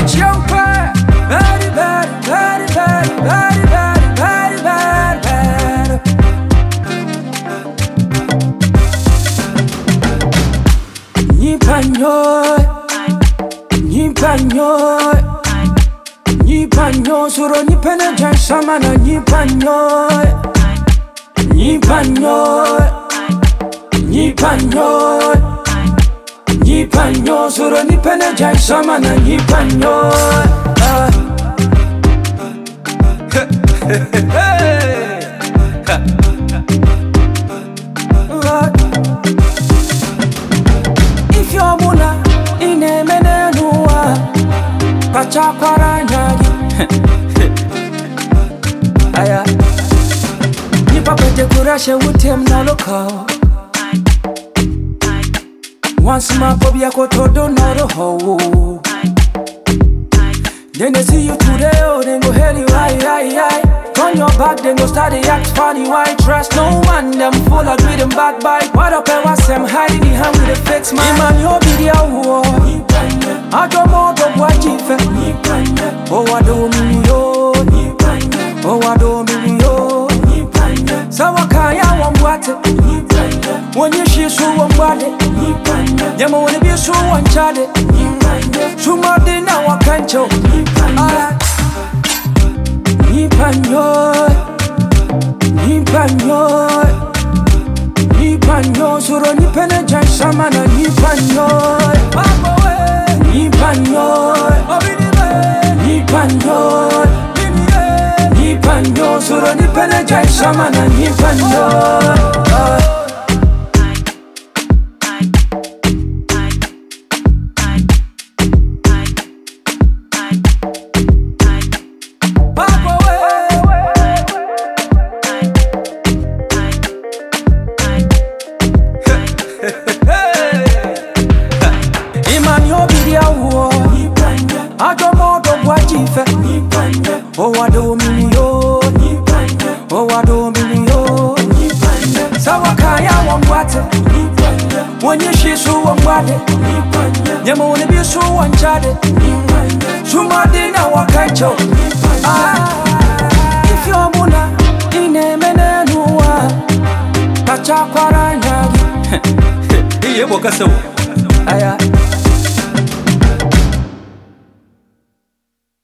Chiompa, very, very, very, very, very, very, very, very, very. Nipanyo, suro nipene jan samana nipanyo, suro nipene jan samana nipanyo. If you're muna ine menenua pachakwara nyagi aya nipa pete kurashe utem na loka once my pobia kotodo na roho. Then they see you today, oh, then go hell you, aye. Turn your back, then go start to act funny. Why trust no man, them full of greed and backbite. What up, and what's them hiding behind with a fix man? Man, your video war. I don't more to watch it. Oh, I don't mean yo. Oh, I don't mean yo. So I can't want what when you see so one body. You want to be so one child. Somebody now I can't show. Nipanyo, suro nipene jan samana nipanyo. Nipanyo, suro nipene jan samana nipanyo. Oh, I don't mean yo. Oh, I don't mean yo. Sawakaya one water. When you see so one body, you wanna be so one child. Somebody now I can't show. If you're muna in a menenua, Pachakwara nyagi. Hey,